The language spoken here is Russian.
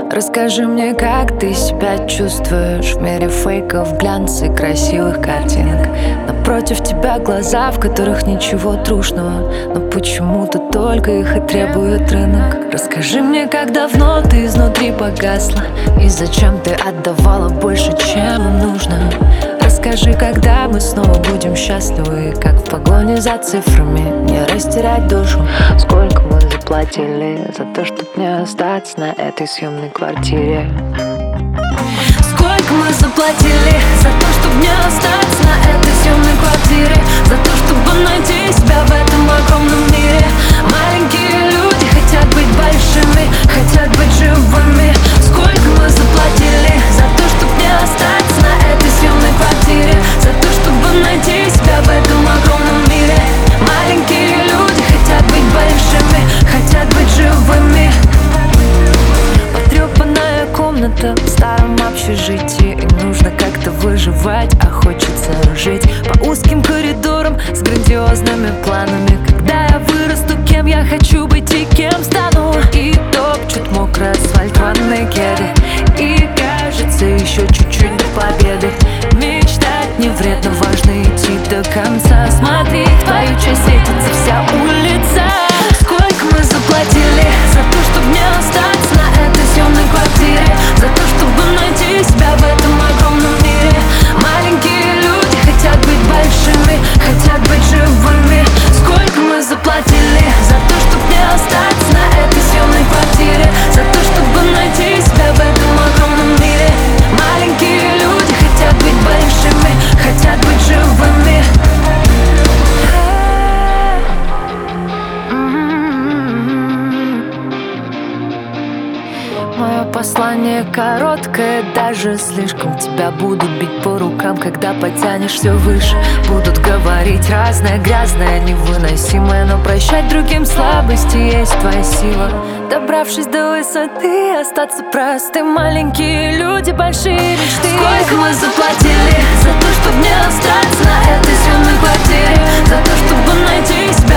Расскажи мне, как ты себя чувствуешь в мире фейков, глянца и красивых картинок. Напротив тебя глаза, в которых ничего трушного, но почему-то только их и требует рынок. Расскажи мне, как давно ты изнутри погасла, и зачем ты отдавала больше, чем им нужно. Расскажи, когда мы снова будем счастливы, как в погоне за цифрами не растерять душу. Сколько мы заплатили за то, чтоб не остаться на этой съемной квартире? Сколько мы заплатили за то, чтобы не остаться на этой съемной квартире? За то, чтобы найти себя в этом огромном мире. Маленькие люди хотят быть большими, хотят быть живыми. Сколько мы заплатили за то, чтобы не остаться на этой съемной квартире? За то, чтобы найти себя в этом огромном мире. Маленькие люди хотят быть большими, хотят быть живыми. Потрёпанная комната в старом общежитии, им нужно как-то выживать, а хочется жить по узким коридорам с грандиозными планами. Когда я вырасту, кем я хочу быть и кем стану? И топчут мокрый асфальт ванной кеды, и кажется еще чуть-чуть до победы. Мечтать не вредно, важно идти до конца. Смотри, в твою часть светится вся улица. Сколько мы заплатили за то, чтобы не остаться на этой съемной квартире? За то, чтобы найти себя в этом огромном мире. Маленькие люди хотят быть большими, хотят быть живыми. Сколько мы заплатили за то, чтобы не остаться на этой съемной квартире? За то, чтобы найти себя в этом огромном мире. Маленькие люди хотят быть большими, хотят быть живыми. Мое послание короткое, даже слишком. Тебя буду бить по рукам, когда потянешься выше. Будут говорить разное, грязное, невыносимое, но прощать другим слабости есть твоя сила. Добравшись до высоты, остаться простым. Маленькие люди, большие мечты. Сколько мы заплатили за то, чтобы не остаться на этой съемной квартире? За то, чтобы найти себя